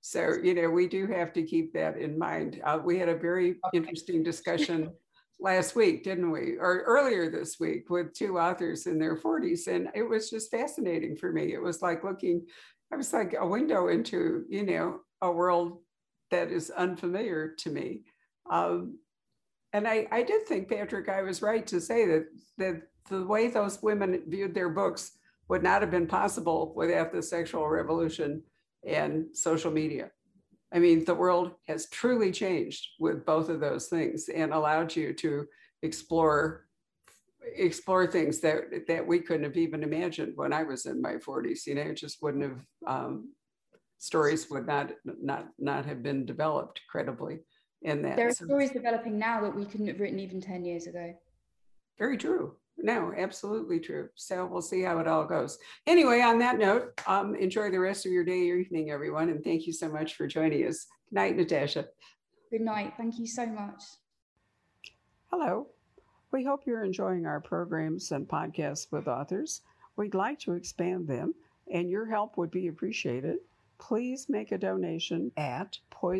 So, we do have to keep that in mind. We had a very interesting discussion last week, didn't we? Or earlier this week with two authors in their 40s. And it was just fascinating for me. It was like I was like a window into, a world that is unfamiliar to me. And I did think, Patrick, I was right to say that the way those women viewed their books would not have been possible without the sexual revolution and social media. I mean, the world has truly changed with both of those things and allowed you to explore things that we couldn't have even imagined when I was in my 40s. It just wouldn't have, stories would not have been developed credibly in that. There are stories developing now that we couldn't have written even 10 years ago. Very true. No, absolutely true. So we'll see how it all goes. Anyway, on that note, enjoy the rest of your day or evening, everyone. And thank you so much for joining us. Good night, Natasha. Good night. Thank you so much. Hello. We hope you're enjoying our programs and podcasts with authors. We'd like to expand them, and your help would be appreciated. Please make a donation at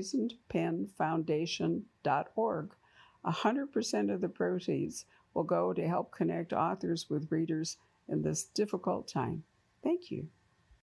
poisonedpenfoundation.org. 100% of the proceeds will go to help connect authors with readers in this difficult time. Thank you.